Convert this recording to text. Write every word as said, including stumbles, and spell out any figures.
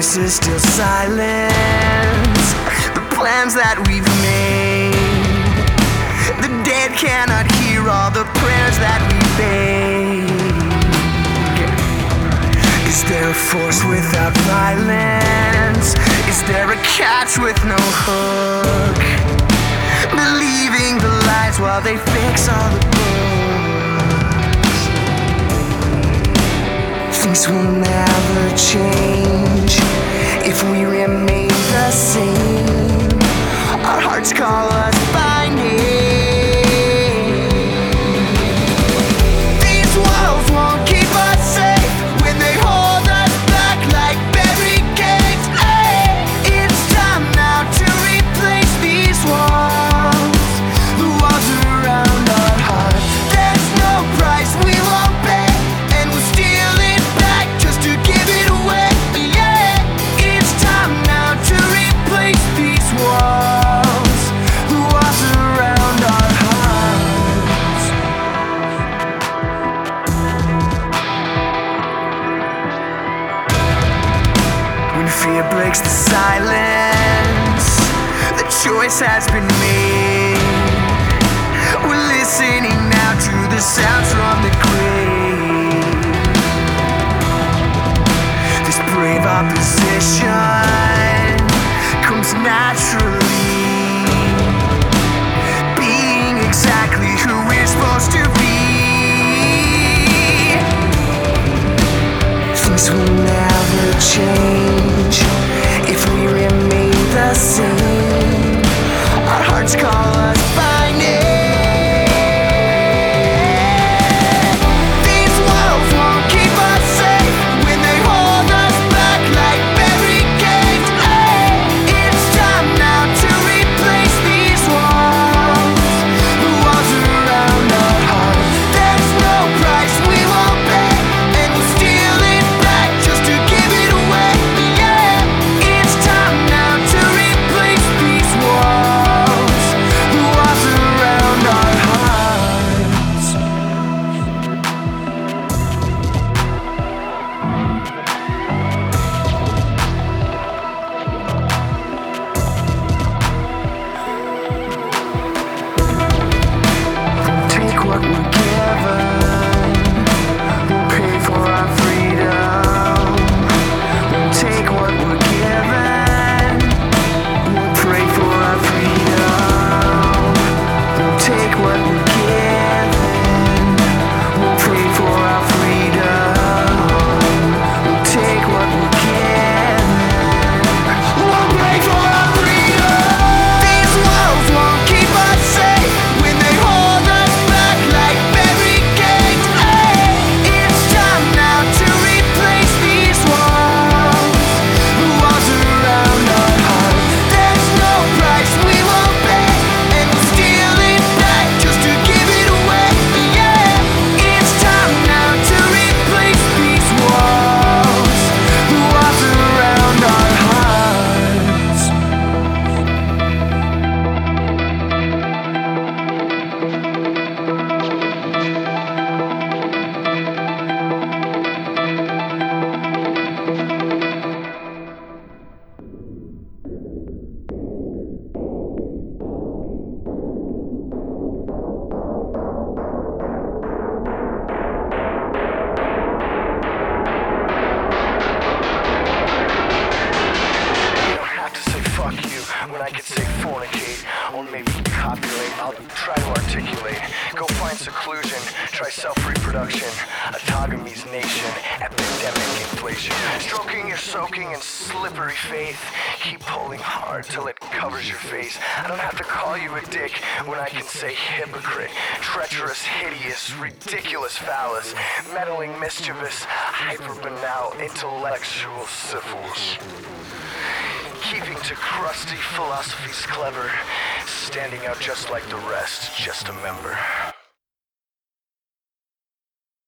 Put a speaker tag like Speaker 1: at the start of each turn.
Speaker 1: voice is still silent. The plans that we've made, the dead cannot hear all the prayers that we made. Is there a force without violence? Is there a catch with no hook? Believing the lies while they fix all the books. Things will never change if we remain the same. Our hearts call us by name. Fear breaks the silence. The choice has been made. We're listening now to the sounds from the grave. This brave opposition comes naturally, being exactly who we're supposed to be. Things will never change if we remain the same. Our hearts call us by name. These walls won't keep us safe when they hold us back like barricades. Hey, it's time now to replace these walls. The walls around our hearts. There's no price we won't pay, and we'll steal it back just to give it away. When I could say fornicate, or maybe copulate, I'll try to articulate. Go find seclusion, try self-reproduction. Autogamy's nation, epidemic inflation. Stroking your soaking and slippery faith. Keep pulling hard till it covers your face. I don't have to call you a dick when I can say hypocrite. Treacherous, hideous, ridiculous, phallus. Meddling, mischievous, hyper-banal, intellectual syphilis. Keeping to crusty philosophy's clever, standing out just like the rest, just a member.